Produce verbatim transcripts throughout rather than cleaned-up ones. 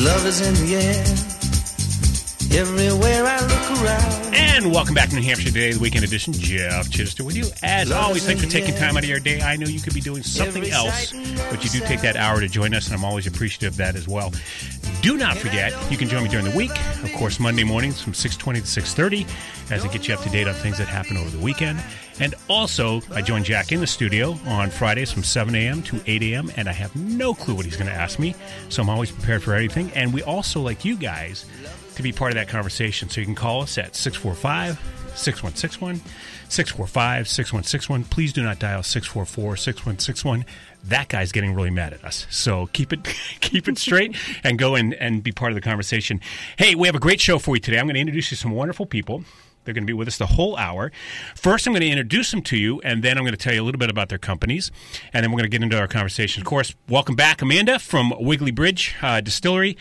Love is in the air, everywhere I look around. And welcome back to New Hampshire Today, the weekend edition. Jeff Chittister with you. As Love always, thanks for taking time out of your day. I know you could be doing something else, but you do take that hour to join us, and I'm always appreciative of that as well. Do not forget, you can join me during the week. Of course, Monday mornings from six twenty to six thirty as I get you up to date on things that happen over the weekend. And also, I join Jack in the studio on Fridays from seven a.m. to eight a.m., and I have no clue what he's going to ask me, so I'm always prepared for anything. And we also like you guys to be part of that conversation, so you can call us at six four five, six one six one, six four five, six one six one. Please do not dial six four four, six one six one. That guy's getting really mad at us. So keep it keep it straight and go in and be part of the conversation. Hey, we have a great show for you today. I'm going to introduce you to some wonderful people. They're going to be with us the whole hour. First, I'm going to introduce them to you, and then I'm going to tell you a little bit about their companies, and then we're going to get into our conversation. Of course, welcome back, Amanda from Wiggly Bridge uh, Distillery.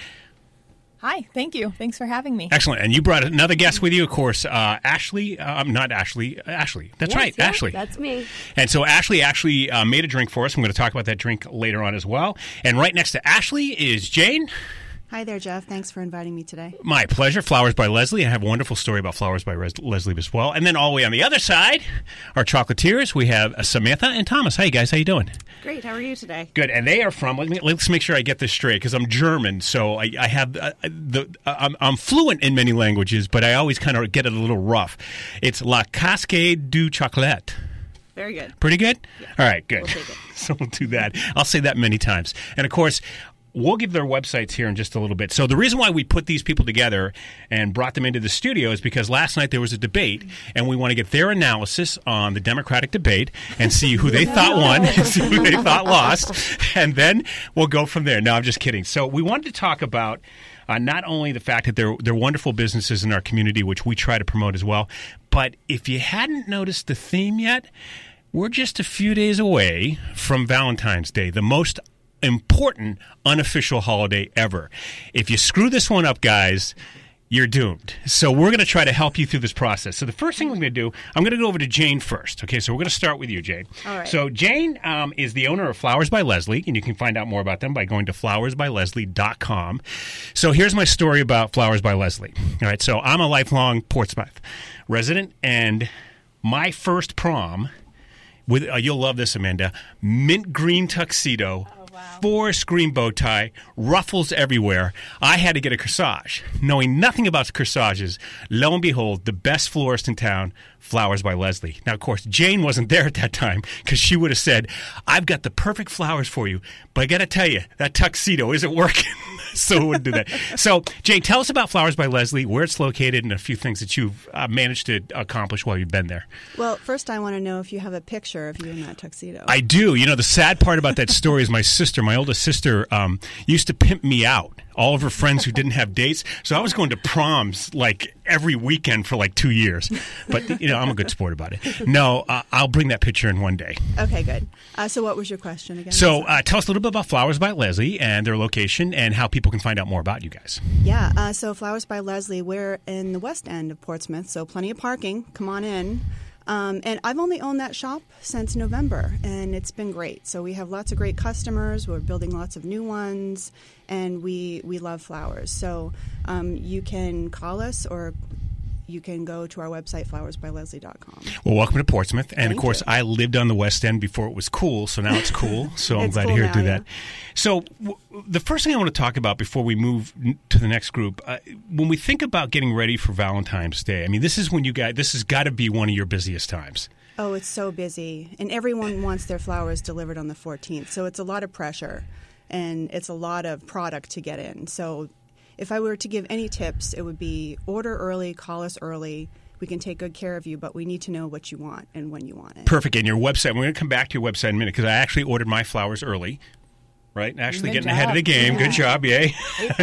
Hi, thank you. Thanks for having me. Excellent. And you brought another guest with you, of course, uh, Ashley. Uh, not Ashley. Ashley. That's yes, right, yeah, Ashley. That's me. And so Ashley actually uh, made a drink for us. I'm going to talk about that drink later on as well. And right next to Ashley is Jane. Hi there, Jeff. Thanks for inviting me today. My pleasure. Flowers by Leslie. I have a wonderful story about Flowers by Res- Leslie as well. And then all the way on the other side, our chocolatiers, we have uh, Samantha and Thomas. Hi, guys. How you doing? Great. How are you today? Good. And they are from, let me, let's make sure I get this straight, because I'm German, so I, I have, uh, the uh, I'm, I'm fluent in many languages, but I always kind of get it a little rough. It's La Cascade du Chocolat. Very good. Pretty good? Yeah. All right, good. We'll take it. So we'll do that. I'll say that many times. And, of course, we'll give their websites here in just a little bit. So the reason why we put these people together and brought them into the studio is because last night there was a debate, and we want to get their analysis on the Democratic debate and see who they thought won and see who they thought lost, and then we'll go from there. No, I'm just kidding. So we wanted to talk about uh, not only the fact that they're, they're wonderful businesses in our community, which we try to promote as well, but if you hadn't noticed the theme yet, we're just a few days away from Valentine's Day, the most important unofficial holiday ever. If you screw this one up, guys, you're doomed. So we're going to try to help you through this process. So the first thing we're going to do, I'm going to go over to Jane first. Okay, so we're going to start with you, Jane. All right. So Jane um, is the owner of Flowers by Leslie, and you can find out more about them by going to flowers by leslie dot com. So here's my story about Flowers by Leslie. All right, so I'm a lifelong Portsmouth resident, and my first prom, with uh, you'll love this, Amanda, mint green tuxedo, forest green bow tie, ruffles everywhere. I had to get a corsage. Knowing nothing about corsages, lo and behold, the best florist in town, Flowers by Leslie. Now, of course, Jane wasn't there at that time because she would have said, I've got the perfect flowers for you, but I got to tell you, that tuxedo isn't working. So we wouldn't do that. So, Jane, tell us about Flowers by Leslie, where it's located, and a few things that you've uh, managed to accomplish while you've been there. Well, first I want to know if you have a picture of you in that tuxedo. I do. You know, the sad part about that story is my sister, my oldest sister, um, used to pimp me out. All of her friends who didn't have dates. So I was going to proms like every weekend for like two years. But, you know, I'm a good sport about it. No, uh, I'll bring that picture in one day. Okay, good. Uh, so what was your question again? So uh, tell us a little bit about Flowers by Leslie and their location and how people can find out more about you guys. Yeah, uh, so Flowers by Leslie, we're in the west end of Portsmouth, so plenty of parking. Come on in. Um, and I've only owned that shop since November, and it's been great. So we have lots of great customers. We're building lots of new ones, and we, we love flowers. So um, you can call us or you can go to our website, flowers by leslie dot com. Well, welcome to Portsmouth. And, Thank of course, you. I lived on the West End before it was cool, so now it's cool. So I'm It's glad cool to hear now, it do yeah. that. So w- the first thing I want to talk about before we move n- to the next group, uh, when we think about getting ready for Valentine's Day, I mean, this is when you guys, this has got to be one of your busiest times. Oh, it's so busy. And everyone wants their flowers delivered on the fourteenth. So it's a lot of pressure, and it's a lot of product to get in. So if I were to give any tips, it would be order early, call us early. We can take good care of you, but we need to know what you want and when you want it. Perfect. And your website, we're going to come back to your website in a minute because I actually ordered my flowers early. Right? Actually Good getting job. ahead of the game. Yeah. Good job. Yay.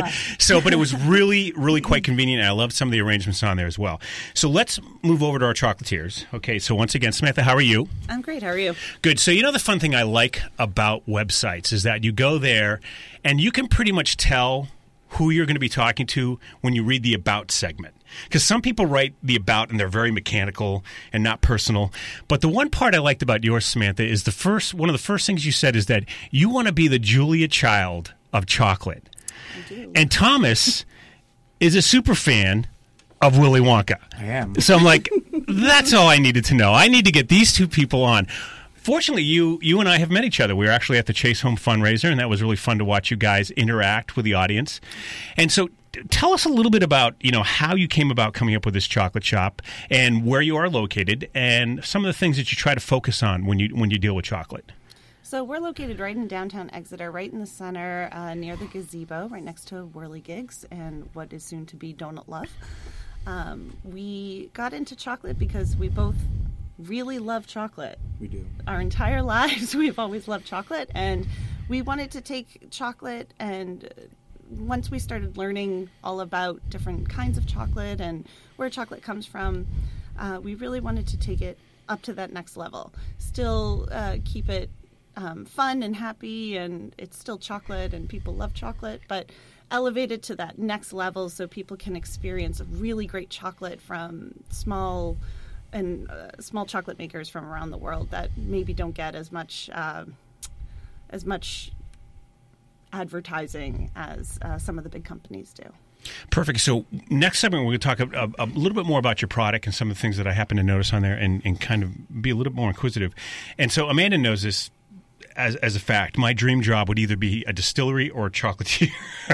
So, but it was really, really quite convenient. And I loved some of the arrangements on there as well. So let's move over to our chocolatiers. Okay. So once again, Samantha, how are you? I'm great. How are you? Good. So, you know, the fun thing I like about websites is that you go there and you can pretty much tell who you're going to be talking to when you read the About segment. Because some people write the About and they're very mechanical and not personal. But the one part I liked about yours, Samantha, is the first one of the first things you said is that you want to be the Julia Child of chocolate. I do. And Thomas is a super fan of Willy Wonka. I am. So I'm like, that's all I needed to know. I need to get these two people on. Fortunately, you you and I have met each other. We were actually at the Chase Home fundraiser, and that was really fun to watch you guys interact with the audience. And so t- tell us a little bit about, you know, how you came about coming up with this chocolate shop and where you are located and some of the things that you try to focus on when you when you deal with chocolate. So we're located right in downtown Exeter, right in the center, uh, near the gazebo, right next to Whirligigs and what is soon to be Donut Love. Um, we got into chocolate because we both really love chocolate. We do. Our entire lives, we've always loved chocolate, and we wanted to take chocolate, and once we started learning all about different kinds of chocolate and where chocolate comes from, uh, we really wanted to take it up to that next level. Still uh, keep it um, fun and happy, and it's still chocolate, and people love chocolate, but elevate it to that next level so people can experience really great chocolate from small and uh, small chocolate makers from around the world that maybe don't get as much uh, as much advertising as uh, some of the big companies do. Perfect. So next segment, we're going to talk a, a, a little bit more about your product and some of the things that I happen to notice on there and, and kind of be a little bit more inquisitive. And so Amanda knows this as, as a fact. My dream job would either be a distillery or a chocolatier.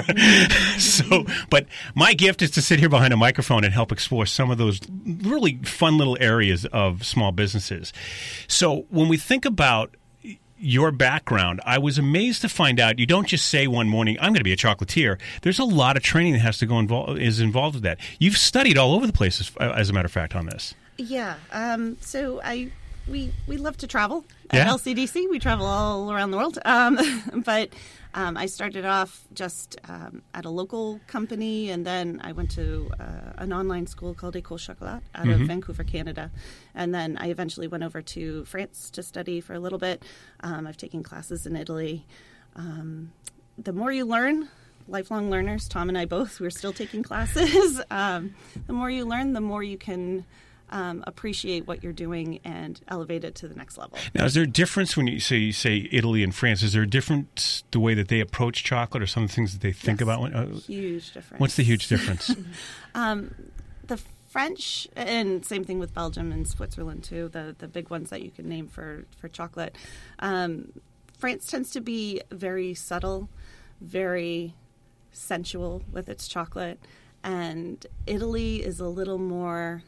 so, but my gift is to sit here behind a microphone and help explore some of those really fun little areas of small businesses. So when we think about your background, I was amazed to find out you don't just say one morning, I'm going to be a chocolatier. There's a lot of training that has to go involved is involved with that. You've studied all over the place, as, as a matter of fact, on this. Yeah. Um, so I we we love to travel Yeah. at L C D C. We travel all around the world. Um, but um, I started off just um, at a local company, and then I went to uh, an online school called École Chocolat out Mm-hmm. of Vancouver, Canada. And then I eventually went over to France to study for a little bit. Um, I've taken classes in Italy. Um, the more you learn, lifelong learners, Tom and I both, we're still taking classes. um, the more you learn, the more you can um, appreciate what you're doing and elevate it to the next level. Now, is there a difference when you say, you say Italy and France? Is there a difference the way that they approach chocolate or some of the things that they think Yes. about? When, uh, Huge difference. what's the huge difference? Um, the French, and same thing with Belgium and Switzerland too, the, the big ones that you can name for, for chocolate. Um, France tends to be very subtle, very sensual with its chocolate, and Italy is a little more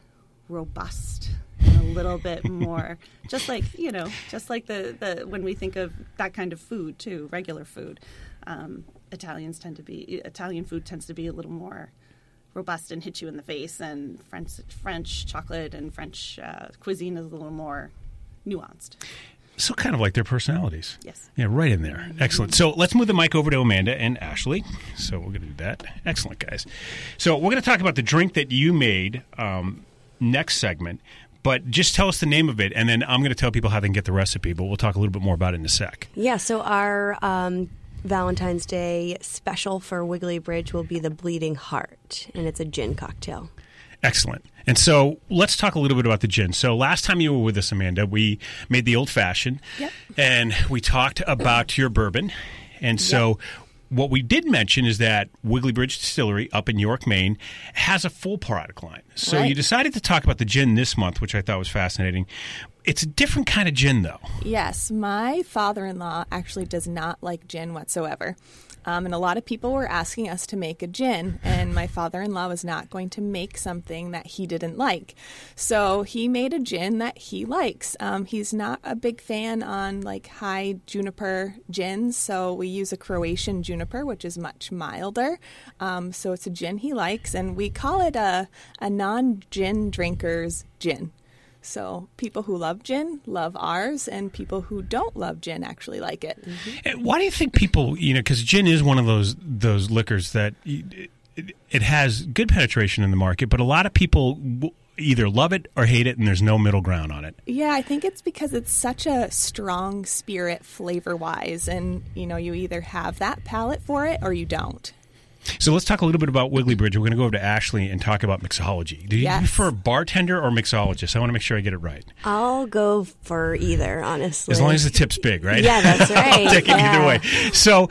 robust and a little bit more just like, you know, just like the, the when we think of that kind of food too, regular food. Um, Italians tend to be, Italian food tends to be a little more robust and hit you in the face, and French French chocolate and French uh, cuisine is a little more nuanced. So kind of like their personalities. Yes. Yeah, right in there. Excellent. So let's move the mic over to Amanda and Ashley. So we're going to do that. Excellent, guys. So we're going to talk about the drink that you made um, next segment, but just tell us the name of it, and then I'm going to tell people how they can get the recipe, but we'll talk a little bit more about it in a sec. Yeah, so our um, Valentine's Day special for Wiggly Bridge will be the Bleeding Heart, and it's a gin cocktail. Excellent. And so let's talk a little bit about the gin. So last time you were with us, Amanda, we made the old fashioned, Yep. and we talked about your bourbon. And so what we did mention is that Wiggly Bridge Distillery up in York, Maine, has a full product line. So Right. you decided to talk about the gin this month, which I thought was fascinating. It's a different kind of gin, though. Yes, my father-in-law actually does not like gin whatsoever. Um, and a lot of people were asking us to make a gin, and my father-in-law was not going to make something that he didn't like. So he made a gin that he likes. Um, he's not a big fan on like high juniper gins, so we use a Croatian juniper, which is much milder. Um, so it's a gin he likes, and we call it a, a non-gin drinker's gin. So people who love gin love ours, and people who don't love gin actually like it. And why do you think people, you know, because gin is one of those those liquors that it, it has good penetration in the market, but a lot of people w- either love it or hate it, and there's no middle ground on it. Yeah, I think it's because it's such a strong spirit flavor-wise, and, you know, you either have that palate for it or you don't. So let's talk a little bit about Wiggly Bridge. We're going to go over to Ashley and talk about mixology. Do you Yes. prefer bartender or mixologist? I want to make sure I get it right. I'll go for either, honestly. As long as the tip's big, right? Yeah, that's right. I'll take it Yeah. either way. So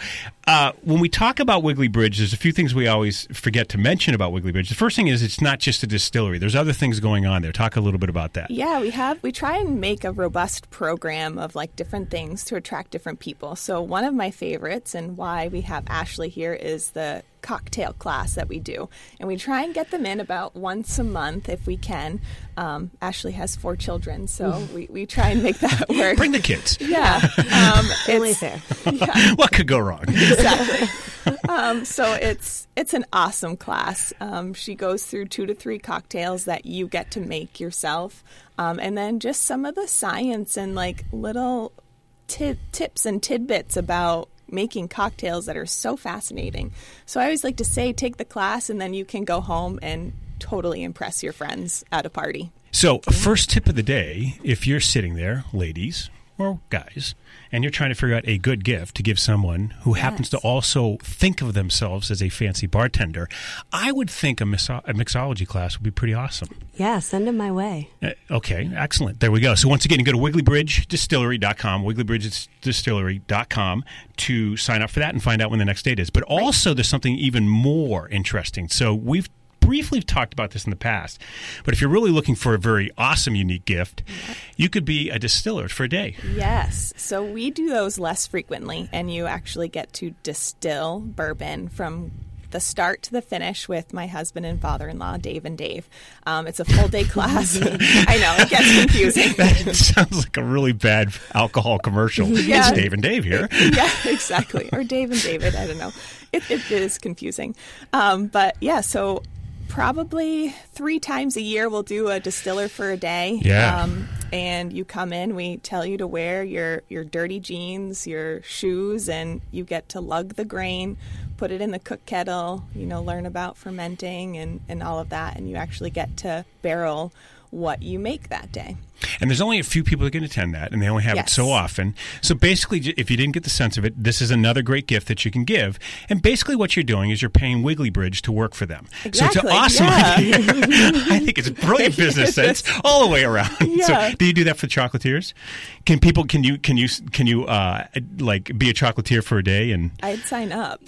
Uh, when we talk about Wiggly Bridge, there's a few things we always forget to mention about Wiggly Bridge. The first thing is it's not just a distillery. There's other things going on there. Talk a little bit about that. Yeah, we have. We try and make a robust program of like different things to attract different people. So one of my favorites and why we have Ashley here is the cocktail class that we do. And we try and get them in about once a month if we can. Um, Ashley has four children, so we, we try and make that work. Bring the kids. Yeah. Um, Only it's- fair. Yeah. What could go wrong? Exactly. um, so it's it's an awesome class. Um, she goes through two to three cocktails that you get to make yourself, um, and then just some of the science and like little ti- tips and tidbits about making cocktails that are so fascinating. So I always like to say, take the class, and then you can go home and totally impress your friends at a party. So, first tip of the day, if you're sitting there, ladies or guys, and you're trying to figure out a good gift to give someone who Yes. happens to also think of themselves as a fancy bartender, I would think a, mixo- a mixology class would be pretty awesome. Yeah, send them my way. Uh, okay, excellent. There we go. So once again, you go to wiggly bridge distillery dot com, wiggly bridge distillery dot com to sign up for that and find out when the next date is. But also there's something even more interesting. So we've briefly talked about this in the past, but if you're really looking for a very awesome, unique gift, you could be a distiller for a day. Yes. So we do those less frequently, and you actually get to distill bourbon from the start to the finish with my husband and father-in-law, Dave and Dave. Um, it's a full day class. I know, it gets confusing. That sounds like a really bad alcohol commercial. Yeah. It's Dave and Dave here. Yeah, exactly. Or Dave and David. I don't know. It, it is confusing. Um, but yeah, so probably three times a year we'll do a distiller for a day. Yeah. Um, and you come in, we tell you to wear your, your dirty jeans, your shoes, and you get to lug the grain, put it in the cook kettle, you know, learn about fermenting and, and all of that. And you actually get to barrel what you make that day. And there's only a few people that can attend that, and they only have it Yes. so often. So basically, j- if you didn't get the sense of it, this is another great gift that you can give. And basically what you're doing is you're paying Wiggly Bridge to work for them. Exactly, So it's an awesome yeah. idea. I think it's a brilliant business sense all the way around. Yeah. So do you do that for chocolatiers? Can people, can you, can you, can you, uh, like be a chocolatier for a day? And I'd sign up.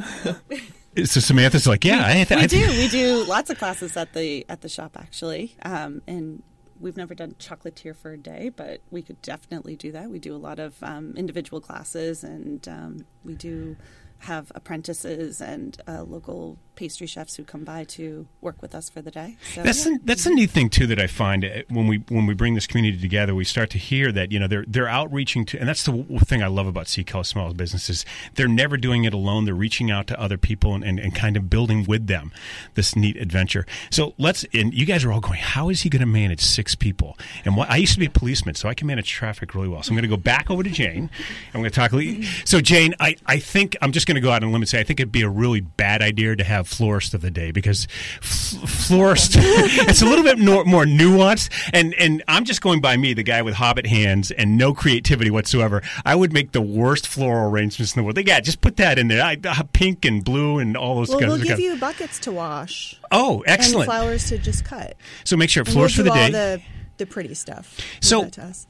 so Samantha's like, yeah, I, th- We I do. We do lots of classes at the at the shop actually, um, and we've never done chocolatier for a day, but we could definitely do that. We do a lot of um, individual classes, and um, we do have apprentices and uh, local pastry chefs who come by to work with us for the day. So, That's yeah. the, that's the neat thing too that I find uh, when we when we bring this community together. We start to hear that you know they're they're outreaching to, and that's the w- thing I love about Sea Color Small Businesses. They're never doing it alone. They're reaching out to other people and, and, and kind of building with them this neat adventure. So let's. And you guys are all going, how is he going to manage six people? And what, I used to be a policeman, so I can manage traffic really well. So I'm going to go back over to Jane. I'm going to talk. So Jane, I I think I'm just going to go out on a limb and say I think it'd be a really bad idea to have florist of the day because f- florist it's a little bit more, more nuanced and and I'm just going by me, the guy with hobbit hands and no creativity whatsoever. I would make the worst floral arrangements in the world. They got just put that in there. I, uh, pink and blue and all those Well, kinds we'll of give kinds. you buckets to wash Oh, excellent. and flowers to just cut. So make sure And florist we'll for the do day. all the, the pretty stuff. Leave So- that to us.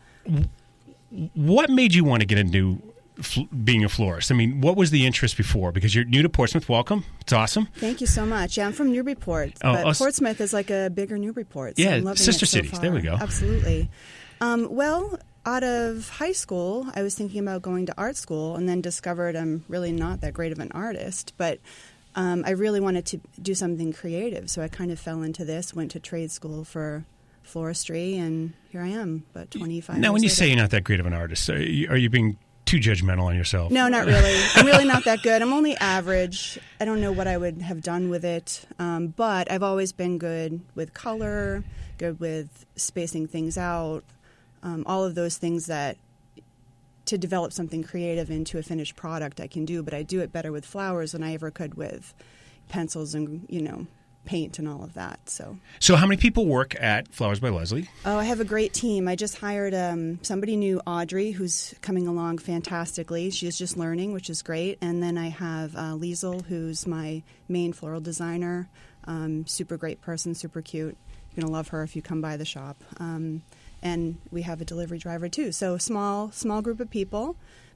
What made you want to get into fl- being a florist? I mean, what was the interest before? Because you're new to Portsmouth. Welcome. It's awesome. Thank you so much. Yeah, I'm from Newburyport, Oh, but us- Portsmouth is like a bigger Newburyport. So Yeah, I'm loving sister it so cities. far. There we go. Absolutely. Um, well, out of high school, I was thinking about going to art school, and then discovered I'm really not that great of an artist, but um, I really wanted to do something creative, so I kind of fell into this. Went to trade school for floristry, and here I am. About twenty-five. Now, years when you later. say you're not that great of an artist, are you, are you being too judgmental on yourself? No, not really. I'm really not that good. I'm only average. I don't know what I would have done with it, um, but I've always been good with color, good with spacing things out, um, all of those things that to develop something creative into a finished product I can do, but I do it better with flowers than I ever could with pencils and, you know, paint and all of that. So, So how many people work at Flowers by Leslie? oh, I have a great team. I just hired um, somebody new, Audrey, who's coming along fantastically. She's just learning, which is great. And then I have uh, Liesel, who's my main floral designer. Um, super great person, super cute. You're going to love her if you come by the shop. Um, and we have a delivery driver, too. So small, small group of people,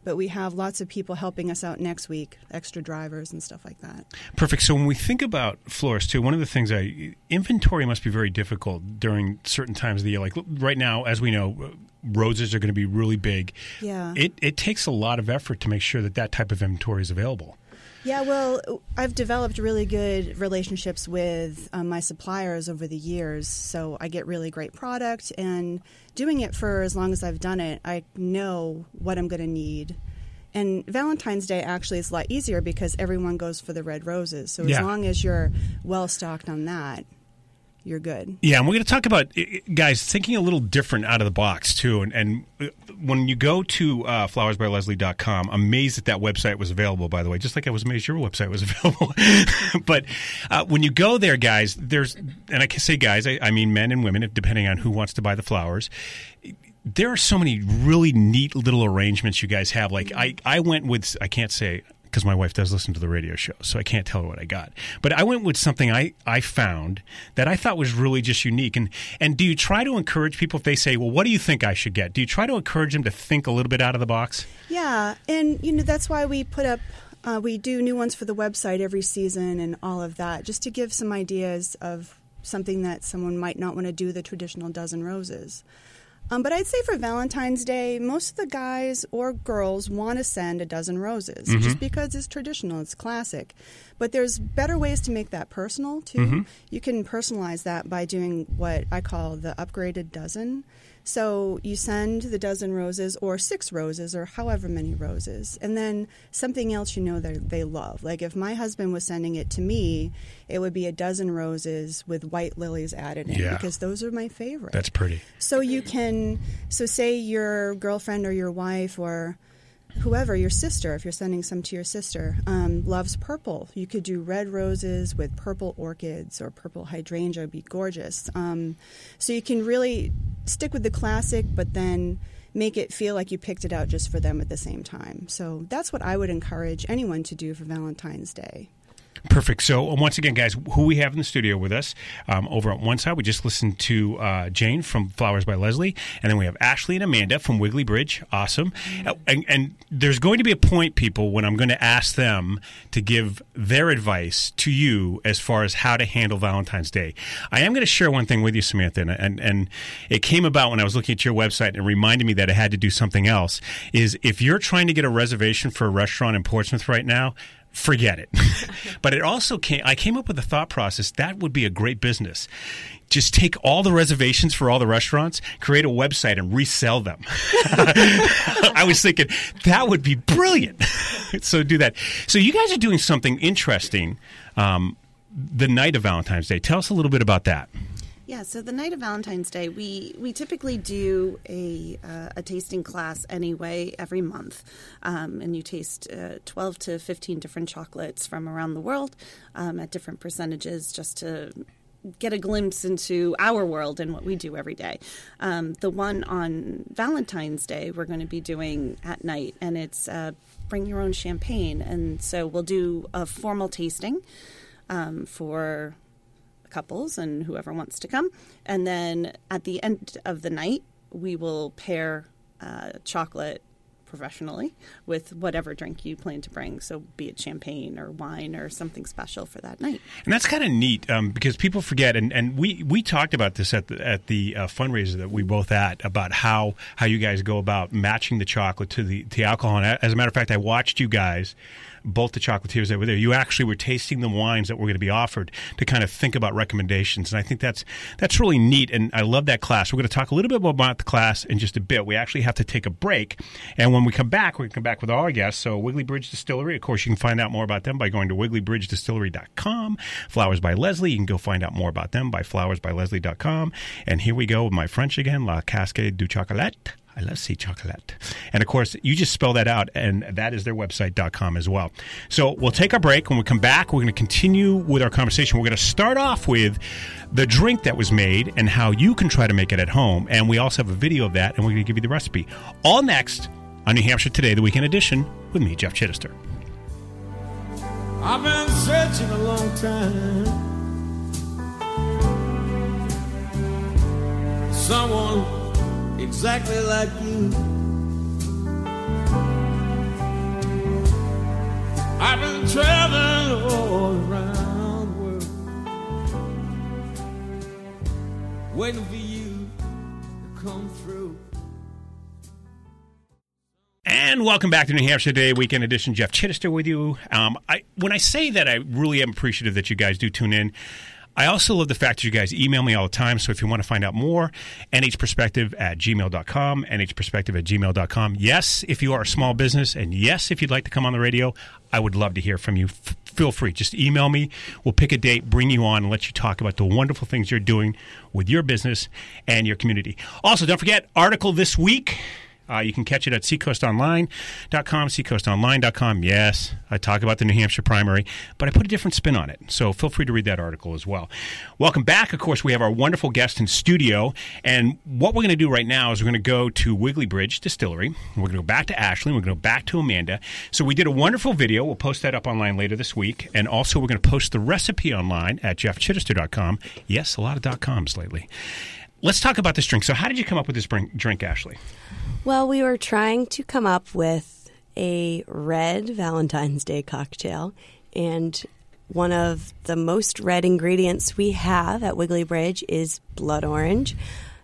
But we have lots of people helping us out next week, extra drivers and stuff like that. Perfect. So when we think about florists, too, one of the things I inventory must be very difficult during certain times of the year. Like right now, as we know, roses are going to be really big. Yeah. It, it takes a lot of effort to make sure that that type of inventory is available. Yeah, well, I've developed really good relationships with um, my suppliers over the years, so I get really great product, and doing it for as long as I've done it, I know what I'm going to need. And Valentine's Day actually is a lot easier because everyone goes for the red roses, so as Yeah. long as you're well-stocked on that, you're good. Yeah, and we're going to talk about, guys, thinking a little different out of the box, too. And, and when you go to uh, flowers by leslie dot com, amazed that that website was available, by the way, just like I was amazed your website was available. But uh, when you go there, guys, there's, and I can say guys, I, I mean men and women, depending on who wants to buy the flowers. There are so many really neat little arrangements you guys have. Like, I, I went with, I can't say, because my wife does listen to the radio show, so I can't tell her what I got. But I went with something I, I found that I thought was really just unique. And and do you try to encourage people if they say, well, what do you think I should get? Do you try to encourage them to think a little bit out of the box? Yeah, and you know that's why we put up, uh, we do new ones for the website every season and all of that, just to give some ideas of something that someone might not want to do the traditional dozen roses. Um, but I'd say for Valentine's Day, most of the guys or girls want to send a dozen roses Mm-hmm. just because it's traditional, it's classic. But there's better ways to make that personal, too. Mm-hmm. You can personalize that by doing what I call the upgraded dozen. So you send the dozen roses or six roses or however many roses, and then something else you know that they love. Like if my husband was sending it to me, it would be a dozen roses with white lilies added in Yeah. because those are my favorite. That's pretty. So you can, so say your girlfriend or your wife or whoever, your sister, if you're sending some to your sister, um, loves purple. You could do red roses with purple orchids or purple hydrangea would be gorgeous. Um, so you can really stick with the classic, but then make it feel like you picked it out just for them at the same time. So that's what I would encourage anyone to do for Valentine's Day. Perfect. So uh, once again, guys, who we have in the studio with us, um, over on one side, we just listened to uh, Jane from Flowers by Leslie, and then we have Ashley and Amanda from Wiggly Bridge. Awesome. Uh, and, and there's going to be a point, people, when I'm going to ask them to give their advice to you as far as how to handle Valentine's Day. I am going to share one thing with you, Samantha, and, and, and it came about when I was looking at your website and it reminded me that I had to do something else, is if you're trying to get a reservation for a restaurant in Portsmouth right now, forget it. But it also came, I came up with a thought process that would be a great business. Just take all the reservations for all the restaurants, create a website, and resell them. I was thinking that would be brilliant. So do that. So you guys are doing something interesting um, the night of Valentine's Day. Tell us a little bit about that. Yeah, so the night of Valentine's Day, we, we typically do a uh, a tasting class anyway every month, um, and you taste uh, twelve to fifteen different chocolates from around the world um, at different percentages, just to get a glimpse into our world and what we do every day. Um, the one on Valentine's Day we're going to be doing at night, and it's uh, bring your own champagne, and so we'll do a formal tasting um, for couples and whoever wants to come, and then at the end of the night we will pair uh, chocolate professionally with whatever drink you plan to bring, so be it champagne or wine or something special for that night. And that's kind of neat um, because people forget, and, and we, we talked about this at the, at the uh, fundraiser that we both at, about how, how you guys go about matching the chocolate to the, to the alcohol. And as a matter of fact, I watched you guys, both the chocolatiers that were there, you actually were tasting the wines that were going to be offered to kind of think about recommendations. And I think that's that's really neat, and I love that class. We're going to talk a little bit more about the class in just a bit. We actually have to take a break, and when we come back, we're going to come back with all our guests. So Wiggly Bridge Distillery, of course, you can find out more about them by going to wiggly bridge distillery dot com. Flowers by Leslie, you can go find out more about them by flowers by leslie dot com. And here we go with my French again, La Cascade du Chocolat. I love sea chocolate. And, of course, you just spell that out, and that is their website dot com as well. So we'll take our break. When we come back, we're going to continue with our conversation. We're going to start off with the drink that was made and how you can try to make it at home. And we also have a video of that, and we're going to give you the recipe. All next on New Hampshire Today, the Weekend Edition, with me, Jeff Chittister. I've been searching a long time. Someone exactly like you. I've been traveling all around the world, waiting for you to come through. And welcome back to New Hampshire Today Weekend Edition. Jeff Chittister with you. Um, I, when I say that, I really am appreciative that you guys do tune in. I also love the fact that you guys email me all the time. So if you want to find out more, nhperspective at gmail dot com, nhperspective at gmail dot com. Yes, if you are a small business, and yes, if you'd like to come on the radio, I would love to hear from you. F- feel free. Just email me. We'll pick a date, bring you on, and let you talk about the wonderful things you're doing with your business and your community. Also, don't forget, article this week. Uh, you can catch it at seacoast online dot com, seacoast online dot com. Yes, I talk about the New Hampshire primary, but I put a different spin on it. So feel free to read that article as well. Welcome back. Of course, we have our wonderful guest in studio. And what we're going to do right now is we're going to go to Wiggly Bridge Distillery. We're going to go back to Ashley. We're going to go back to Amanda. So we did a wonderful video. We'll post that up online later this week. And also we're going to post the recipe online at jeff chittister dot com. Yes, a lot of .coms lately. Let's talk about this drink. So how did you come up with this drink, Ashley? Well, we were trying to come up with a red Valentine's Day cocktail, and one of the most red ingredients we have at Wiggly Bridge is blood orange.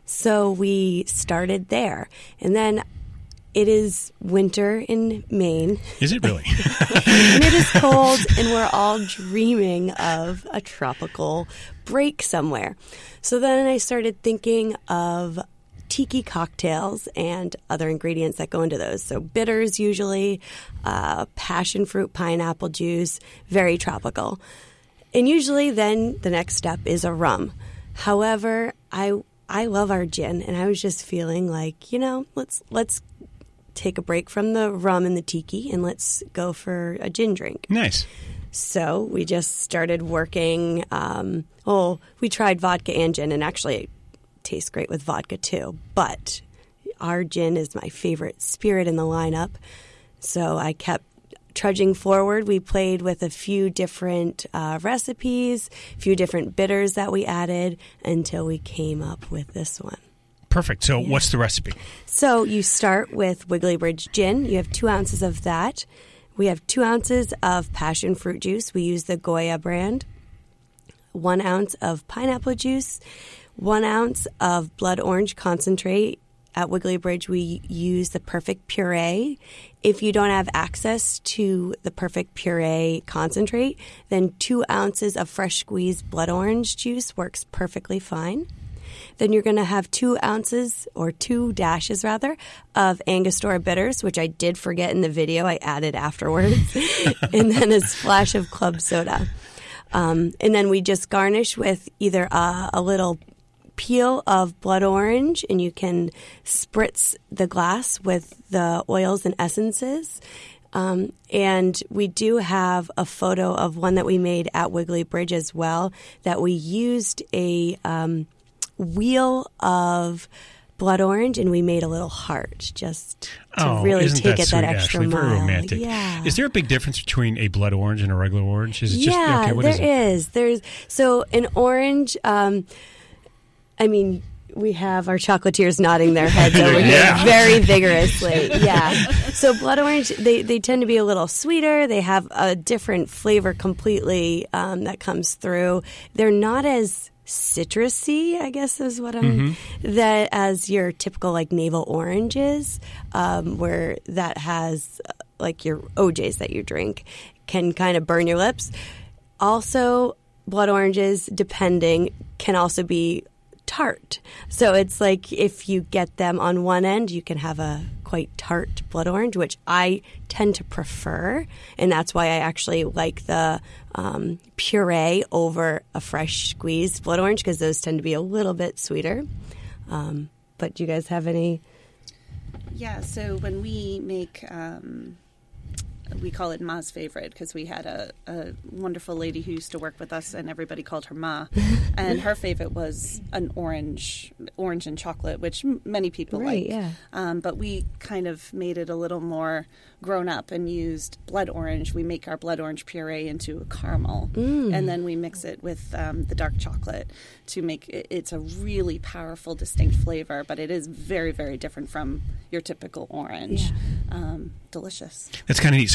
So we started there. And then it is winter in Maine. Is it really? And it is cold, and we're all dreaming of a tropical break somewhere. So then I started thinking of tiki cocktails and other ingredients that go into those. So bitters usually, uh, passion fruit, pineapple juice, very tropical. And usually then the next step is a rum. However, I I love our gin, and I was just feeling like, you know, let's let's take a break from the rum and the tiki, and let's go for a gin drink. Nice. So we just started working. Um, oh, we tried vodka and gin, and actually it tastes great with vodka too. But our gin is my favorite spirit in the lineup. So I kept trudging forward. We played with a few different uh, recipes, a few different bitters that we added until we came up with this one. Perfect. So Yeah. what's the recipe? So you start with Wiggly Bridge gin. You have two ounces of that. We have two ounces of passion fruit juice. We use the Goya brand. One ounce of pineapple juice. One ounce of blood orange concentrate. At Wiggly Bridge, we use the Perfect Puree. If you don't have access to the Perfect Puree concentrate, then two ounces of fresh squeezed blood orange juice works perfectly fine. Then you're going to have two ounces, or two dashes rather, of Angostura bitters, which I did forget in the video. I added afterwards. And then a splash of club soda. Um, and then we just garnish with either a, a little peel of blood orange, and you can spritz the glass with the oils and essences. Um, and we do have a photo of one that we made at Wiggly Bridge as well, that we used a um, wheel of blood orange, and we made a little heart just to Oh, really isn't take that it sweet, that extra Ashley? mile. Very romantic. Yeah. Is there a big difference between a blood orange and a regular orange? Is it just yeah, okay, what there is it? is. There's so an orange. Um, I mean, we have our chocolatiers nodding their heads over Yeah. here very vigorously. Yeah. So blood orange, they, they tend to be a little sweeter. They have a different flavor completely um, that comes through. They're not as citrusy, I guess is what I'm, mm-hmm. that as your typical like navel oranges, um, where that has uh, like your O Js that you drink can kind of burn your lips. Also, blood oranges, depending, can also be tart. So it's like if you get them on one end, you can have a quite tart blood orange, which I tend to prefer. And that's why I actually like the um, puree over a fresh squeezed blood orange, because those tend to be a little bit sweeter. Um, but do you guys have any? Yeah, so when we make, um, we call it Ma's favorite, because we had a, a wonderful lady who used to work with us, and everybody called her Ma. And her favorite was an orange, orange and chocolate, which m- many people Right, like. yeah. Um, but we kind of made it a little more grown up and used blood orange. We make our blood orange puree into a caramel, Mm. and then we mix it with um, the dark chocolate to make it. It's a really powerful, distinct flavor, but it is very, very different from your typical orange. Yeah. Um, delicious. That's kind of neat. So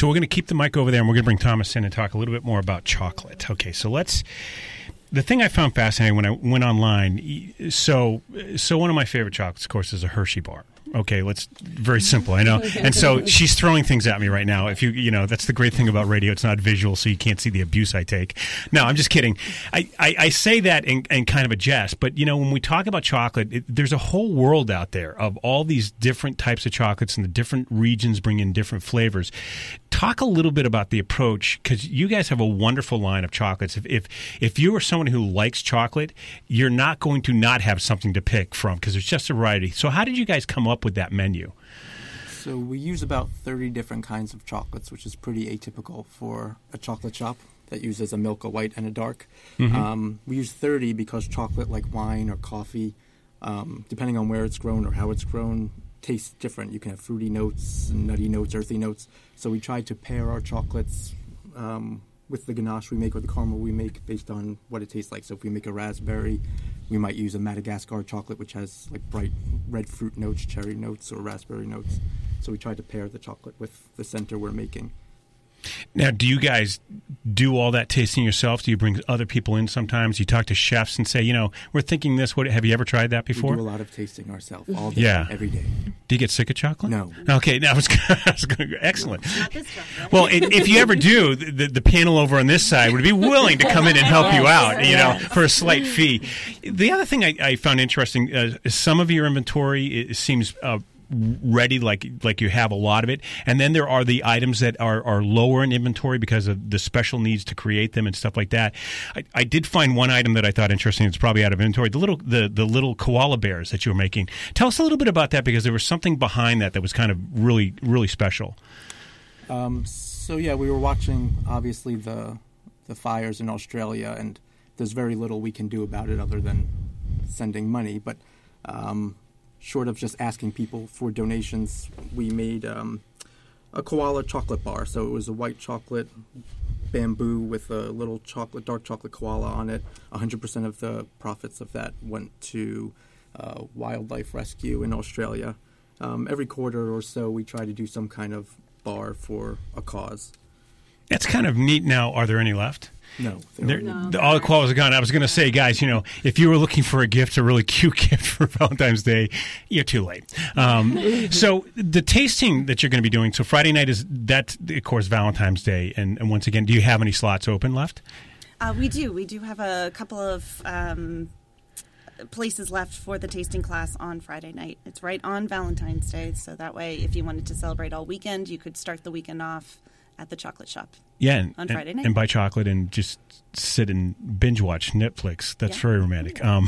So we're going to keep the mic over there, and we're going to bring Thomas in and talk a little bit more about chocolate. Okay, so let's. The thing I found fascinating when I went online. So, so one of my favorite chocolates, of course, is a Hershey bar. Okay, let's very simple. I know, and so she's throwing things at me right now. If you, you know, that's the great thing about radio; it's not visual, so you can't see the abuse I take. No, I'm just kidding. I, I, I say that in, in kind of a jest, but you know, when we talk about chocolate, it, there's a whole world out there of all these different types of chocolates, and the different regions bring in different flavors. Talk a little bit about the approach, because you guys have a wonderful line of chocolates. If, if if you are someone who likes chocolate, you're not going to not have something to pick from, because there's just a variety. So how did you guys come up with that menu? So we use about thirty different kinds of chocolates, which is pretty atypical for a chocolate shop that uses a milk, a white, and a dark. Mm-hmm. Um, we use thirty because chocolate, like wine or coffee, um, depending on where it's grown or how it's grown, tastes different. You can have fruity notes, nutty notes, earthy notes. So we try to pair our chocolates um, with the ganache we make or the caramel we make based on what it tastes like. So if we make a raspberry, we might use a Madagascar chocolate, which has like bright red fruit notes, cherry notes, or raspberry notes. So we try to pair the chocolate with the center we're making. Now, do you guys do all that tasting yourself? Do you bring other people in sometimes? You talk to chefs and say, you know, we're thinking this. What, have you ever tried that before? We do a lot of tasting ourselves all day, yeah. every day. Do you get sick of chocolate? No. Okay, now I was going to excellent. Not this chocolate. Well, it, if you ever do, the, the panel over on this side would be willing to come in and help you out, you know, for a slight fee. The other thing I, I found interesting uh, is some of your inventory it seems uh, ready, like like you have a lot of it, and then there are the items that are, are lower in inventory because of the special needs to create them and stuff like that. I, I did find one item that I thought interesting. It's probably out of inventory. The little the, the little koala bears that you were making. Tell us a little bit about that, because there was something behind that that was kind of really really special. Um, so yeah, we were watching obviously the the fires in Australia, and there's very little we can do about it other than sending money. But um, short of just asking people for donations, we made um, a koala chocolate bar. So it was a white chocolate bamboo with a little chocolate, dark chocolate koala on it. one hundred percent of the profits of that went to uh, wildlife rescue in Australia. Um, every quarter or so, we try to do some kind of bar for a cause. That's kind of neat. Now, are there any left? No. There, the, all the koalas are gone. I was going to say, guys, you know, if you were looking for a gift, a really cute gift for Valentine's Day, you're too late. Um, so the tasting that you're going to be doing, so Friday night is, that's, of course, Valentine's Day. And, and once again, do you have any slots open left? Uh, we do. We do have a couple of um, places left for the tasting class on Friday night. It's right on Valentine's Day, so that way, if you wanted to celebrate all weekend, you could start the weekend off at the chocolate shop. Yeah, and, on Friday night. And buy chocolate and just sit and binge watch Netflix. That's yeah. very romantic. Um,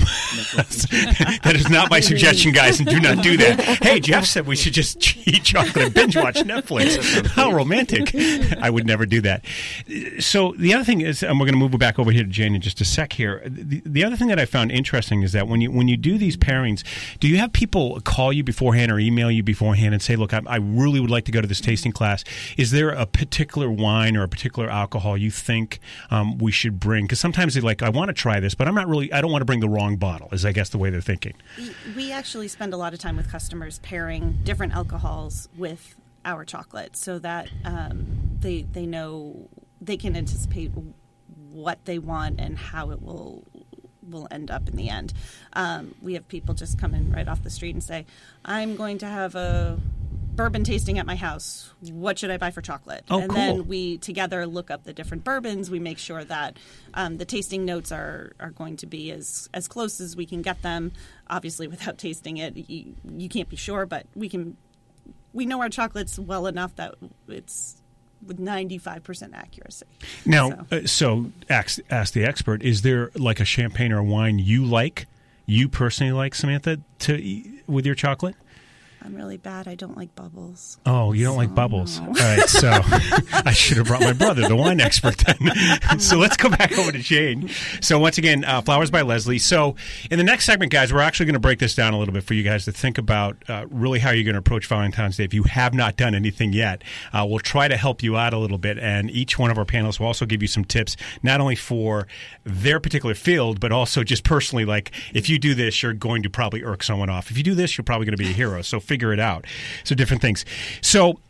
that is not my suggestion, guys, and do not do that. Hey, Jeff said we should just eat chocolate and binge watch Netflix. How romantic. I would never do that. So the other thing is, and we're going to move back over here to Jane in just a sec here. The, the other thing that I found interesting is that when you when you do these pairings, do you have people call you beforehand or email you beforehand and say, look, I, I really would like to go to this tasting class. Is there a particular wine or a particular alcohol you think um, we should bring? Because sometimes they're like, I want to try this, but I'm not really, I don't want to bring the wrong bottle, is I guess the way they're thinking. We actually spend a lot of time with customers pairing different alcohols with our chocolate so that um, they they know, they can anticipate what they want and how it will will end up in the end. Um, we have people just come in right off the street and say, I'm going to have a bourbon tasting at my house. What should I buy for chocolate? Oh, and cool. then we together look up the different bourbons. We make sure that um, the tasting notes are, are going to be as, as close as we can get them. Obviously, without tasting it, you, you can't be sure, but we can. We know our chocolates well enough that it's with ninety-five percent accuracy. Now, so, uh, so ask, ask the expert, is there like a champagne or a wine you like, you personally like, Samantha, to eat with your chocolate? I'm really bad. I don't like bubbles. Oh, you don't so, like bubbles. No. All right, so I should have brought my brother, the wine expert, then. So let's go back over to Jane. So once again, uh, Flowers by Leslie. So in the next segment, guys, we're actually going to break this down a little bit for you guys to think about uh, really how you're going to approach Valentine's Day. If you have not done anything yet, uh, we'll try to help you out a little bit. And each one of our panelists will also give you some tips, not only for their particular field, but also just personally, like if you do this, you're going to probably irk someone off. If you do this, you're probably going to be a hero. So figure it out. So different things. So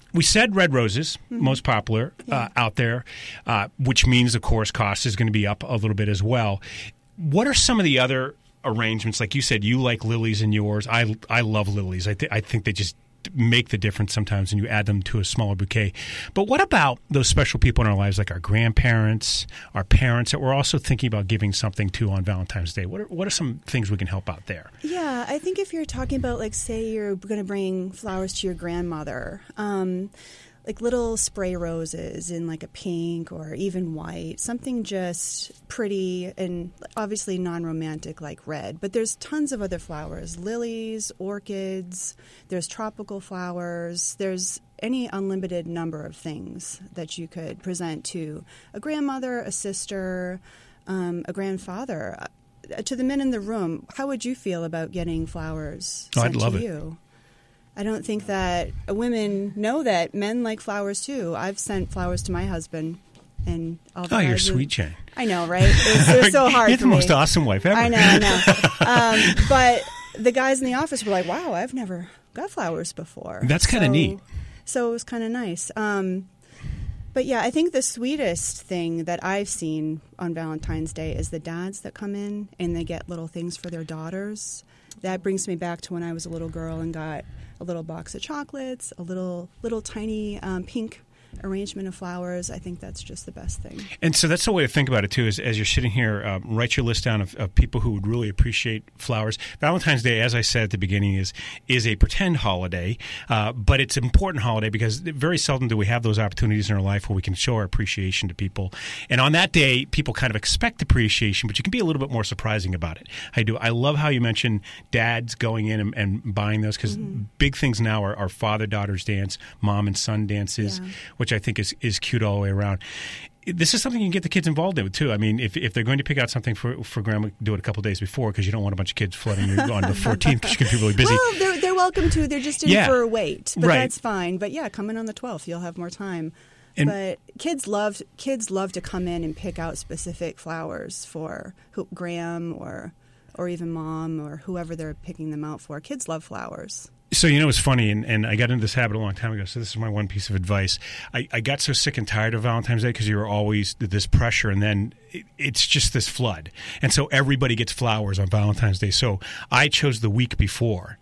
we said red roses, mm-hmm. most popular uh, out there, uh, which means, of course, cost is going to be up a little bit as well. What are some of the other arrangements? Like you said, you like lilies in yours. I, I love lilies. I, th- I think they just make the difference sometimes when you add them to a smaller bouquet. But what about those special people in our lives, like our grandparents, our parents, that we're also thinking about giving something to on Valentine's Day? What are, what are some things we can help out there? Yeah, I think if you're talking about, like, say you're going to bring flowers to your grandmother, um, like little spray roses in like a pink or even white, something just pretty and obviously non-romantic like red. But there's tons of other flowers, lilies, orchids, there's tropical flowers, there's any unlimited number of things that you could present to a grandmother, a sister, um, a grandfather. Uh, to the men in the room, how would you feel about getting flowers oh, sent I'd love to it. you? I don't think that women know that men like flowers too. I've sent flowers to my husband, and all the oh, guys you're sweet, would, Jane. I know, right? It's, it's so hard. You're for the most me. awesome wife ever. I know, I know. um, but the guys in the office were like, "Wow, I've never got flowers before." That's kind of so, neat. So it was kind of nice. Um, but yeah, I think the sweetest thing that I've seen on Valentine's Day is the dads that come in and they get little things for their daughters. That brings me back to when I was a little girl and got a little box of chocolates, a little little tiny um, pink arrangement of flowers. I think that's just the best thing. And so that's the way to think about it, too, is as you're sitting here, uh, write your list down of, of people who would really appreciate flowers. Valentine's Day, as I said at the beginning, is is a pretend holiday, uh, but it's an important holiday because very seldom do we have those opportunities in our life where we can show our appreciation to people. And on that day, people kind of expect appreciation, but you can be a little bit more surprising about it. I do. I love how you mentioned dads going in and, and buying those, because mm-hmm. big things now are, are father-daughters dance, mom and son dances, yeah. which I think is, is cute all the way around. This is something you can get the kids involved in, too. I mean, if if they're going to pick out something for, for grandma, do it a couple days before, because you don't want a bunch of kids flooding you on the fourteenth because you can be really busy. Well, they're, they're welcome to. They're just in yeah. for a wait, but right. that's fine. But yeah, come in on the twelfth. You'll have more time. And, but kids love kids love to come in and pick out specific flowers for who, Graham or or even mom or whoever they're picking them out for. Kids love flowers. So, you know, it's funny, and, and I got into this habit a long time ago, so this is my one piece of advice. I, I got so sick and tired of Valentine's Day because you were always this pressure, and then it, it's just this flood. And so everybody gets flowers on Valentine's Day. So I chose the week before.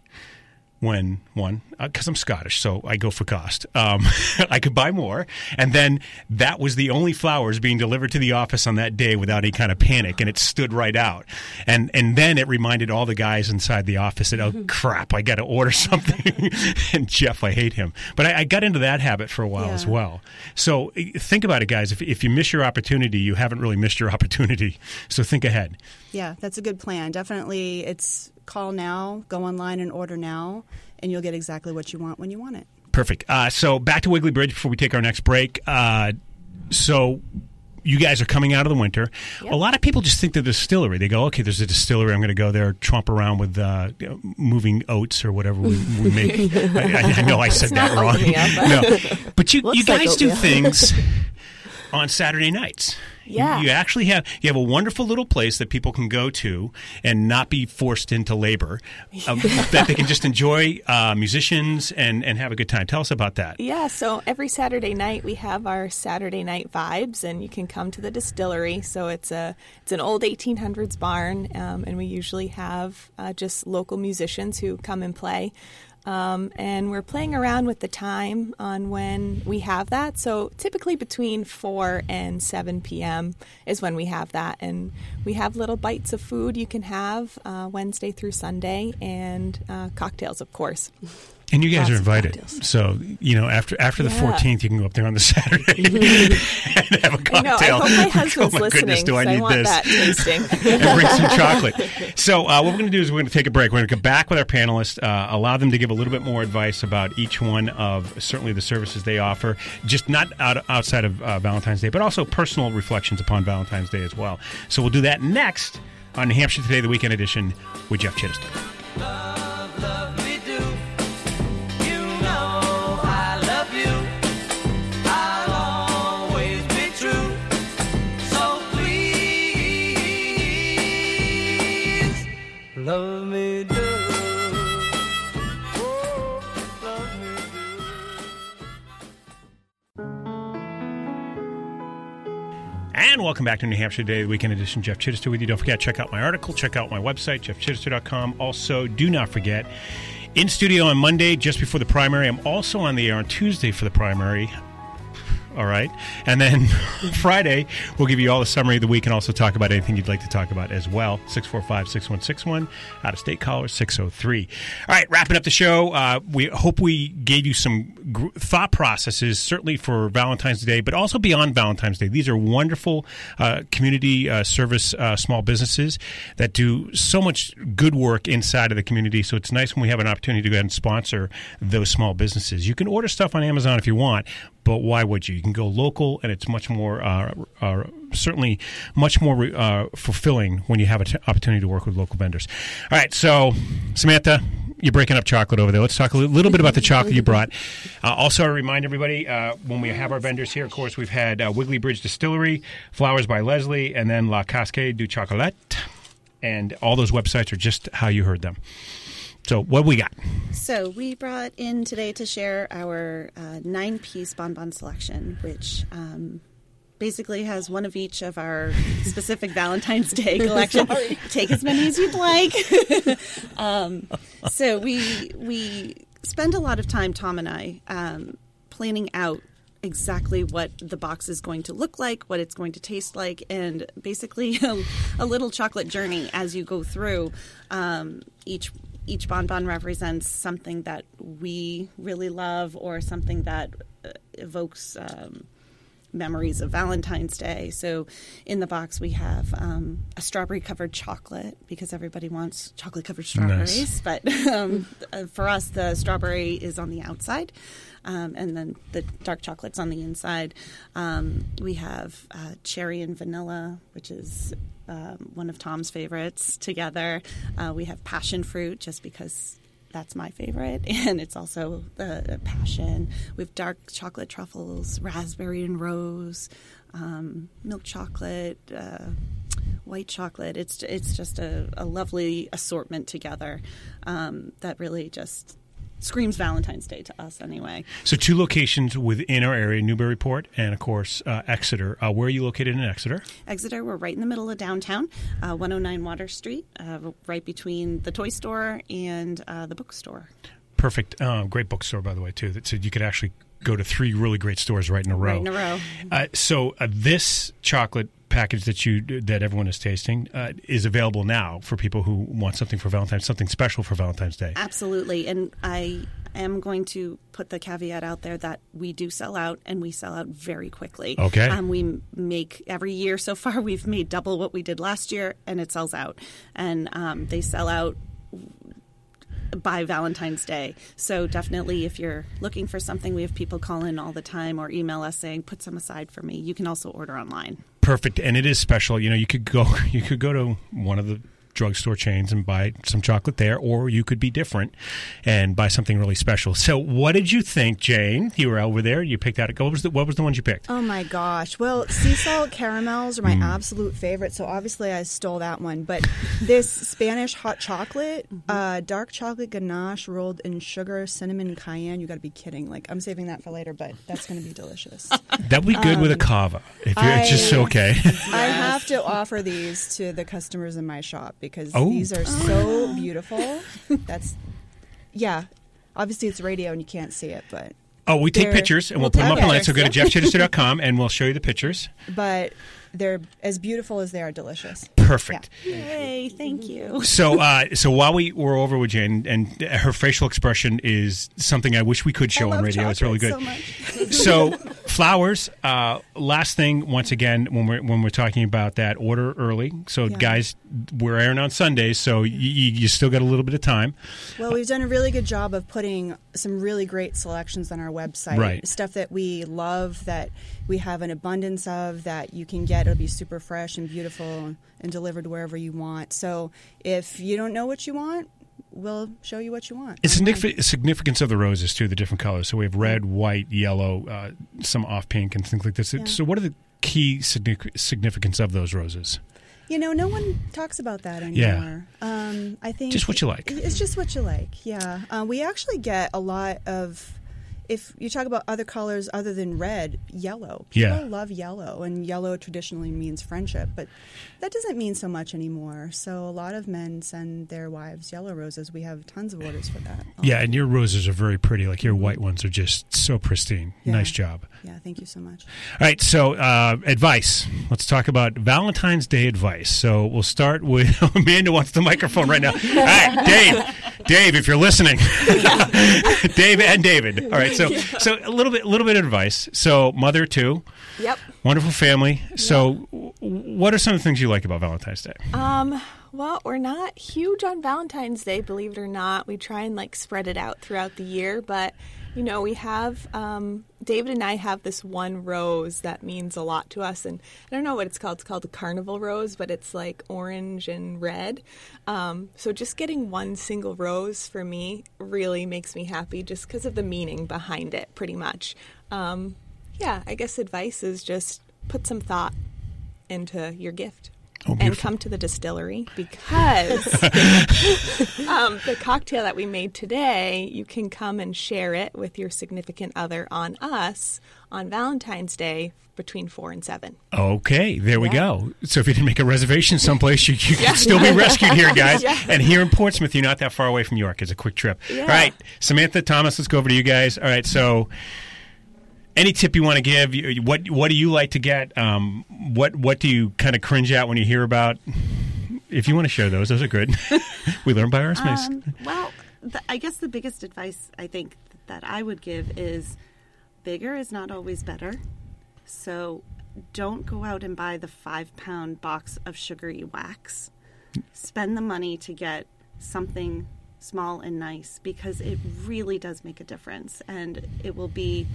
When one, because uh, I'm Scottish, so I go for cost. Um, I could buy more, and then that was the only flowers being delivered to the office on that day without any kind of panic, and it stood right out. And and then it reminded all the guys inside the office that, oh crap, I got to order something. And Jeff, I hate him, but I, I got into that habit for a while yeah. as well. So think about it, guys. If if you miss your opportunity, you haven't really missed your opportunity. So think ahead. Yeah, that's a good plan. Definitely, it's call now, go online and order now, and you'll get exactly what you want when you want it. Perfect. Uh, so back to Wiggly Bridge before we take our next break. Uh, so you guys are coming out of the winter. Yep. A lot of people just think the distillery. They go, okay, there's a distillery. I'm going to go there, tromp around with uh, you know, moving oats or whatever we, we make. I, I know I said that wrong. Up, no, but you, you guys like do things on Saturday nights. Yeah. You, you actually have you have a wonderful little place that people can go to and not be forced into labor, um, that they can just enjoy uh, musicians and, and have a good time. Tell us about that. Yeah, so every Saturday night we have our Saturday Night Vibes, and you can come to the distillery. So it's a it's an old eighteen hundreds barn, um, and we usually have uh, just local musicians who come and play. Um, and we're playing around with the time on when we have that. So typically between four and seven p.m. is when we have that. And we have little bites of food you can have uh, Wednesday through Sunday, and uh, cocktails, of course. And you guys Lots are invited. Cocktails. So, you know, after after the yeah. fourteenth, you can go up there on the Saturday and have a cocktail. I know. I hope my husband's oh, my listening, goodness, do I, I need want this? that tasting. And bring some chocolate. So uh, what we're going to do is we're going to take a break. We're going to come back with our panelists, uh, allow them to give a little bit more advice about each one of certainly the services they offer, just not out, outside of uh, Valentine's Day, but also personal reflections upon Valentine's Day as well. So we'll do that next on New Hampshire Today, the Weekend Edition with Jeff Chittister. Love, love me do. You know I love you. I'll always be true. So please, love me do. Oh, love me do. And welcome back to New Hampshire Day, the Weekend Edition. Jeff Chittister with you. Don't forget, check out my article. Check out my website, jeff chittister dot com. Also, do not forget, in studio on Monday, just before the primary. I'm also on the air on Tuesday for the primary. All right. And then Friday, we'll give you all the summary of the week and also talk about anything you'd like to talk about as well. six four five, six one six one. Out-of-state caller, six oh three. All right, wrapping up the show. Uh, we hope we gave you some gr- thought processes, certainly for Valentine's Day, but also beyond Valentine's Day. These are wonderful uh, community uh, service uh, small businesses that do so much good work inside of the community. So it's nice when we have an opportunity to go ahead and sponsor those small businesses. You can order stuff on Amazon if you want, but why would you? You can go local, and it's much more, uh, uh, certainly much more uh, fulfilling when you have an t- opportunity to work with local vendors. All right, so Samantha, you're breaking up chocolate over there. Let's talk a little bit about the chocolate you brought. Uh, also, I remind everybody, uh, when we have our vendors here, of course, we've had uh, Wiggly Bridge Distillery, Flowers by Leslie, and then La Cascade du Chocolat. And all those websites are just how you heard them. So what we got? So we brought in today to share our uh, nine-piece bonbon selection, which um, basically has one of each of our specific Valentine's Day collection. Take as many as you'd like. um, so we we spend a lot of time, Tom and I, um, planning out exactly what the box is going to look like, what it's going to taste like, and basically a, a little chocolate journey as you go through um, each Each bonbon represents something that we really love or something that uh, evokes um, memories of Valentine's Day. So in the box we have um, a strawberry-covered chocolate because everybody wants chocolate-covered strawberries. Nice. But um, for us, the strawberry is on the outside. Um, and then the dark chocolate's on the inside. Um, we have uh, cherry and vanilla, which is um, one of Tom's favorites together. Uh, we have passion fruit, just because that's my favorite, and it's also the passion. We have dark chocolate truffles, raspberry and rose, um, milk chocolate, uh, white chocolate. It's it's just a, a lovely assortment together um, that really just screams Valentine's Day to us anyway. So two locations within our area, Newburyport and, of course, uh, Exeter. Uh, where are you located in Exeter? Exeter, we're right in the middle of downtown, uh, one oh nine Water Street, uh, right between the toy store and uh, the bookstore. Perfect. Uh, great bookstore, by the way, too. That, so you could actually go to three really great stores right in a row. Right in a row. Uh, so uh, this chocolate package that you that everyone is tasting uh, is available now for people who want something for Valentine's, something special for Valentine's Day. Absolutely. And I am going to put the caveat out there that we do sell out, and we sell out very quickly. Okay. Um, we make every year so far, we've made double what we did last year, and it sells out. And um, they sell out by Valentine's Day. So definitely, if you're looking for something, we have people call in all the time or email us saying, put some aside for me. You can also order online. Perfect. And it is special. You know, you could go you could go to one of the drugstore chains and buy some chocolate there, or you could be different and buy something really special. So what did you think, Jane? You were over there. You picked out. What was the, what was the ones you picked? Oh, my gosh. Well, sea salt caramels are my Mm. absolute favorite, so obviously I stole that one. But this Spanish hot chocolate, uh, dark chocolate ganache rolled in sugar, cinnamon, and cayenne, you got to be kidding. Like, I'm saving that for later, but that's going to be delicious. That would be good Um, with a cava. If you're, it's just I- okay. I have to offer these to the customers in my shop because Oh. these are so beautiful. That's, yeah. Obviously, it's radio and you can't see it, but Oh, we take They're- pictures and we'll we'll put them up take online. So go to jeff pictures. chittister dot com and we'll show you the pictures. but they're as beautiful as they are delicious. Perfect. Yay, thank you. So, uh, so while we were over with Jane, and her facial expression is something I wish we could show I on love radio. It's really good. chocolate So, so much. flowers. Uh, last thing, once again, when we're when we're talking about that, order early. So, Yeah. guys, we're airing on Sundays, so you, you still got a little bit of time. Well, we've done a really good job of putting some really great selections on our website. Right. Stuff that we love, that we have an abundance of, that you can get. It'll be super fresh and beautiful and delivered wherever you want. So if you don't know what you want, we'll show you what you want. It's online. signific- significance of the roses, too, the different colors. So we have red, white, yellow, uh, some off pink, and things like this. Yeah. So what are the key signific- significance of those roses? You know, no one talks about that Yeah. anymore. Um, I think Just what you like. It's just what you like. Yeah, uh, we actually get a lot of if you talk about other colors other than red, yellow. People Yeah. love yellow, and yellow traditionally means friendship, but that doesn't mean so much anymore. So a lot of men send their wives yellow roses. We have tons of orders for that. Yeah, and your roses are very pretty. Like your white ones are just so pristine. Yeah. Nice job. Yeah, thank you so much. All right, so uh, advice. Let's talk about Valentine's Day advice. So we'll start with Amanda wants the microphone right now. All right, Dave. Dave, if you're listening. Dave and David. All right, so so a little bit little bit of advice. So mother too. Yep. Wonderful family. So w- what are some of the things you like about Valentine's Day? Um, well, we're not huge on Valentine's Day, believe it or not. We try and like spread it out throughout the year, but you know, we have um, David and I have this one rose that means a lot to us, and I don't know what it's called. It's called a carnival rose, but it's like orange and red. Um, so just getting one single rose for me really makes me happy, just because of the meaning behind it, pretty much. Um, yeah, I guess advice is just put some thought into your gift. Oh, and beautiful. come to the distillery because um, the cocktail that we made today, you can come and share it with your significant other on us on Valentine's Day between four and seven. Okay, there we Yeah. go. So if you didn't make a reservation someplace, you, you can still be rescued here, guys. Yeah. And here in Portsmouth, you're not that far away from York. It's a quick trip. Yeah. All right, Samantha, Thomas, let's go over to you guys. All right, so any tip you want to give? You- What What do you like to get? Um, what What do you kind of cringe at when you hear about? If you want to share those, those are good. We learn by our mistakes. Um, well, the, I guess the biggest advice I think that I would give is bigger is not always better. So don't go out and buy the five pound box of sugary wax. Spend the money to get something small and nice, because it really does make a difference, and it will be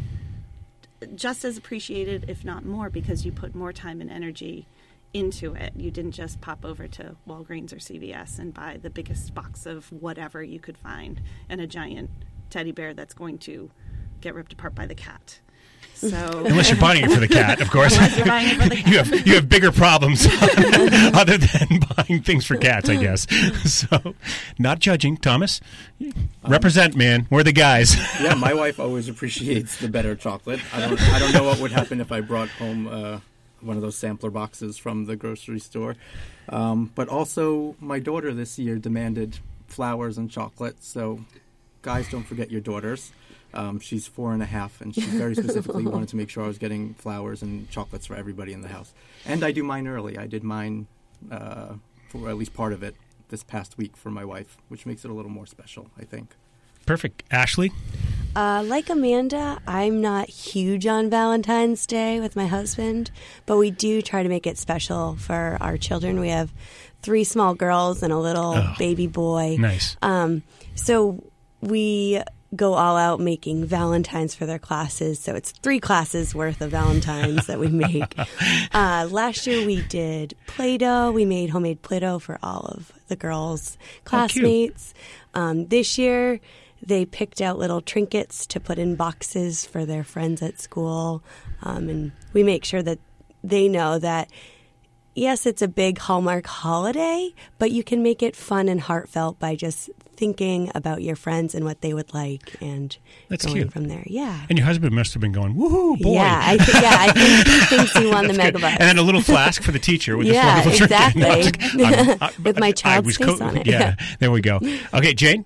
just as appreciated, if not more, because you put more time and energy into it. You didn't just pop over to Walgreens or C V S and buy the biggest box of whatever you could find and a giant teddy bear that's going to get ripped apart by the cat. So Unless you're buying it for the cat, of course. Unless you're buying it for the cat. you have you have bigger problems other than buying things for cats, I guess. So, not judging, Thomas. Represent, man. We're the guys. Yeah, my wife always appreciates the better chocolate. I don't I don't know what would happen if I brought home uh, one of those sampler boxes from the grocery store. Um, but also, my daughter this year demanded flowers and chocolate. So, guys, don't forget your daughters. Um, she's four and a half, and she very specifically wanted to make sure I was getting flowers and chocolates for everybody in the house. And I do mine early. I did mine uh, for at least part of it this past week for my wife, which makes it a little more special, I think. Perfect. Ashley? Uh, like Amanda, I'm not huge on Valentine's Day with my husband, but we do try to make it special for our children. We have three small girls and a little Oh, baby boy. Nice. Um, so we go all out making Valentines for their classes. So it's three classes worth of Valentines that we make. Uh, last year we did Play-Doh. We made homemade Play-Doh for all of the girls' classmates. Um, this year they picked out little trinkets to put in boxes for their friends at school. Um, and we make sure that they know that yes, it's a big Hallmark holiday, but you can make it fun and heartfelt by just thinking about your friends and what they would like and That's going cute. from there. Yeah. And your husband must have been going, woohoo, boy. Yeah, I th- yeah, I think he thinks he won the That's good. Megabus. And then a little flask for the teacher with Yeah, this wonderful trinket. exactly. I'm- I- With my I child's was face on it. Yeah, there we go. Okay, Jane?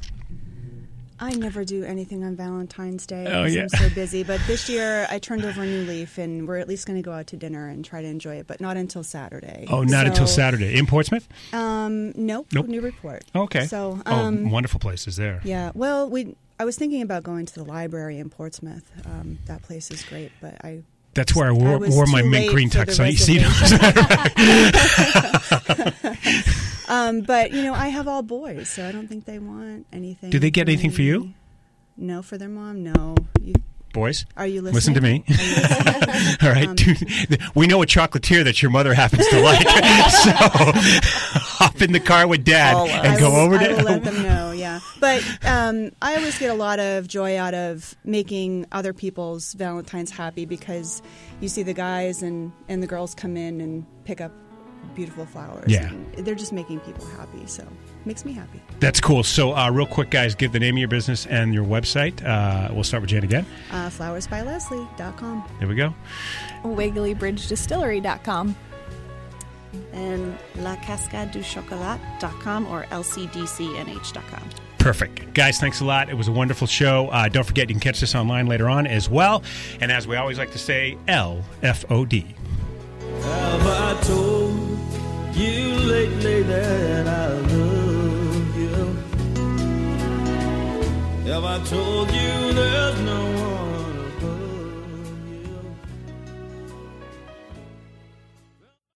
I never do anything on Valentine's Day Oh, because yeah. I'm so busy. But this year I turned over a new leaf, and we're at least going to go out to dinner and try to enjoy it, but not until Saturday. Oh, not So, until Saturday. In Portsmouth? Um, nope. Nope. Newburyport. Okay. So, um, oh, wonderful places there. yeah. Well, we. I was thinking about going to the library in Portsmouth. Um, that place is great, but I. That's where I wore, I was wore my too mint late green for the tuxedo. Um, but you know, I have all boys, so I don't think they want anything. Do they get from anything for me. you? No, for their mom. No. You, Boys, are you listening? listen to me. Are you listening? All right. Um, Dude, we know a chocolatier that your mother happens to like. So hop in the car with Dad I'll, uh, and I go will, over I to. will let them know, yeah. But um, I always get a lot of joy out of making other people's Valentine's happy, because you see the guys and, and the girls come in and pick up beautiful flowers. Yeah. And they're just making people happy, so makes me happy. That's cool. So, uh, real quick, guys, give the name of your business and your website. Uh, we'll start with Jen again. Uh, flowers by leslie dot com. There we go. wiggly bridge distillery dot com. And la cascade du chocolat dot com or L C D C N H dot com. Perfect. Guys, thanks a lot. It was a wonderful show. Uh, don't forget, you can catch this online later on as well. And as we always like to say, L F O D. Have I told you lately that I love you? Have I told you there's no one